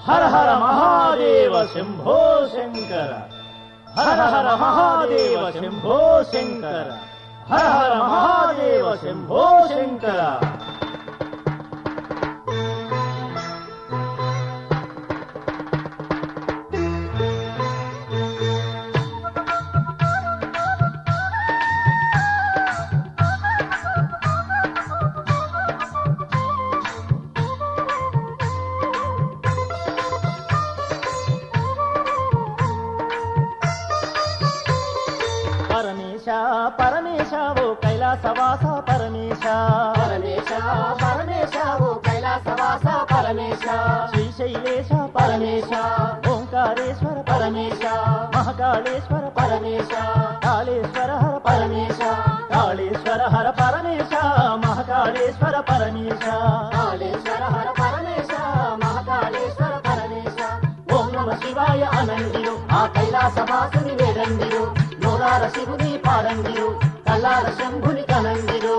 హర హర మహాదేవ శంభో శంకర. హర హర మహాదేవ శంభో శంకర. హర హర మహాదేవ శంభో శంకర. పరమేశ పరమేశ ఓ కైలాసవాస పరమేశ. పరమేశ పరమేశ ఓ కైలాసవాస పరమేశ. శ్రీశైలేశ పరమేశ. ఓంకారేశ్వర పరమేశ. మహాకాళేశ్వర పరమేశ. కాళేశ్వర హర పరమేశ. కాళేశ్వర హర పరమేశ. మహాకాళేశ్వర పరమేశ. కాళేశ్వర హర పరమేశ. మహాకాళేశ్వర పరమేశ. ఓం నమ శివాయ అనండిరు ఆ కైలాసవాసుని వేడండిరు. నోరార శివుని పాడండిరు. కల్లార శంభుని కనండిరు.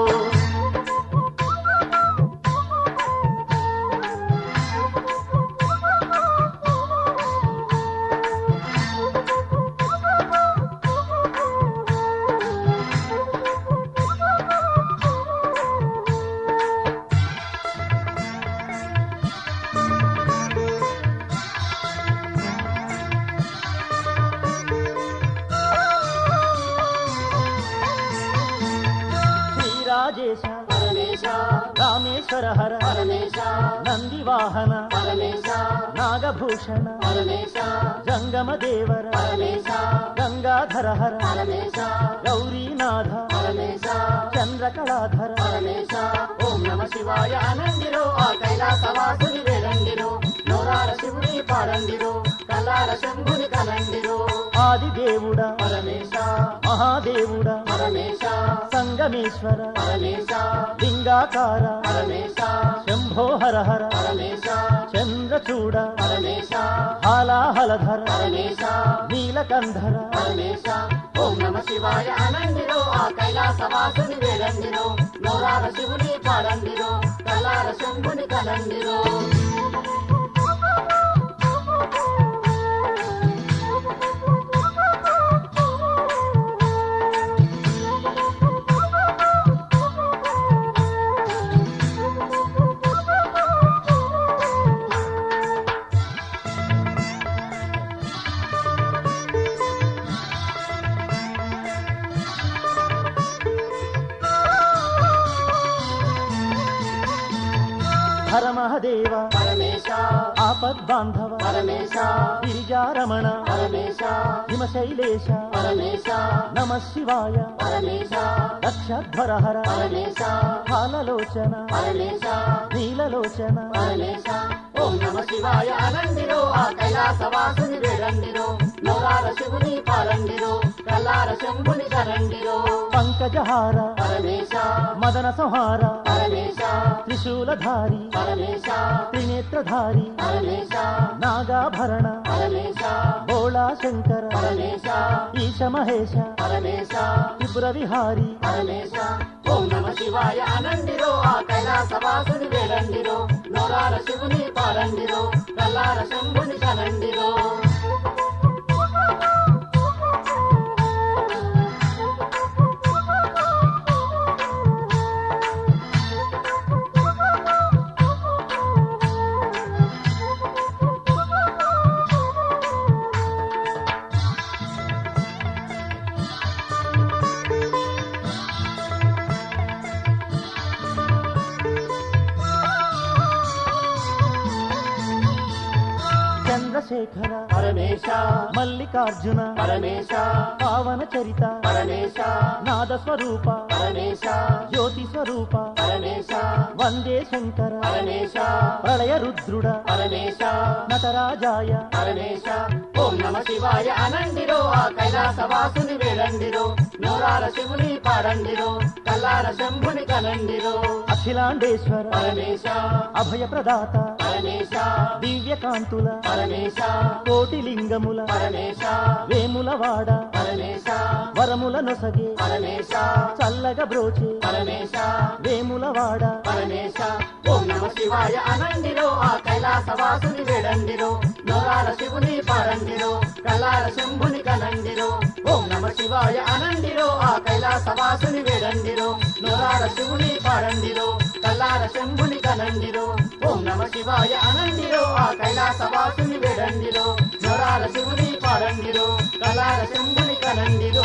రాజేశ పరమేశ రామేశ్వర హర పరమేశ. నందివాహన పరమేశ నాగభూషణ పరమేశ. జంగమ దేవర పరమేశ గంగాధర హర పరమేశ. గౌరీనాథ పరమేశ చంద్రకళాధర. పరమేశ. ఓం నమ శివాయ అనండిరో ఆ కైలాసవాసుని వేడండిరో. నోరార శివుని పాడండిరో. కల్లార శంభుని కనండిరో. ఆదిదేవుడ పరమేశ మహాదేవుడ పరమేశ. సంగమేశ్వర పరమేశ లింగాకార పరమేశ. శంభో హర హర పరమేశ చంద్రచూడ పరమేశ. హాలాహలధర పరమేశ నీలకంధర. పరమేశ. ఓం నమ శివాయ అనండిరో ఆ కైలాసవాసుని వేడండిరో. నోరార శివుని పాడండిరో. కల్లార శంభుని కనండిరో. హర మహదేవ పరమేశ ఆపద్బాంధవ పరమేశ. గిరిజారమణ పరమేశ హిమశైలేశ పరమేశ. నమ శివాయ పరమేశ దక్షధ్వర హర పరమేశ. హాలలోచన పరమేశ నీలలోచన. పరమేశ. ఓం నమ శివాయ అనండిరో ఆ కైలాసవాసుని వేడండిరో. నోరార శివుని పాడండిరో. కల్లార శంభుని కనండిరో. పంకజహార పరమేశ మదన సంహార పరమేశ. త్రిశూలధారి పరమేశ త్రినేత్రధారి పరమేశ. నాగాభరణ పరమేశ బోళా శంకర పరమేశ. ఈశ మహేశ పరమేశ త్రిపుర విహారి. పరమేశ. ఓం నమ శివాయ అనండిరో ఆ కైలాసవాసుని వేడండిరో. నోరార శివుని పాడండిరో. కల్లార శంభుని కనండిరో. చంద్రశేఖర పరమేశ మల్లికార్జున పరమేశ. పావన చరిత పరమేశ నాద స్వరూప పరమేశ. జ్యోతి స్వరూప పరమేశ వందే శంకర పరమేశ. ప్రళయ రుద్రుడ పరమేశ నటరాజాయ. పరమేశ. ఓం నమ శివాయ అనండిరో ఆ కైలాసవాసుని వేడండిరో. నోరార శివుని పాడండిరో. కల్లార శంభుని కనండిరో. అఖిలాండేశ్వర పరమేశ అభయ ప్రదాత పరమేశ. దివ్యకాంతుల పరమేశ కోటి లింగముల పరమేశ. వేములవాడ పరమేశ వరముల నొసగే పరమేశ. చల్లగ బ్రోచే పరమేశ వేములవాడ. పరమేశ. ఓం నమ శివాయ అనండిరో ఆ కైలాస కైలాసవాసుని వేడండిరో నోరార శివుని పాడండిరో కల్లార శంభుని కనండిరో ఓం నమ శివాయ అనండిరో ఆ కైలాసవాసుని వేడండిరో నోరార శివుని పాడండిరో కల్లార శంభుని కనండిరో ఓం నమ శివాయ అనండిరో ఆ కైలాసవాసుని వేడండిరో నోరార శివుని పాడండిరో కల్లార శంభుని కనండిరో